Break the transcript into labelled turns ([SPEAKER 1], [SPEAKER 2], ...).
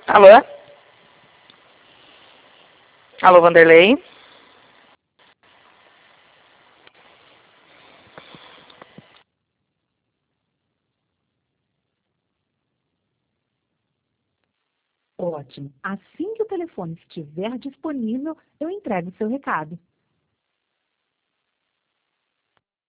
[SPEAKER 1] Alô? Alô, Vanderlei?
[SPEAKER 2] Ótimo. Assim que o telefone estiver disponível, eu entrego o seu recado.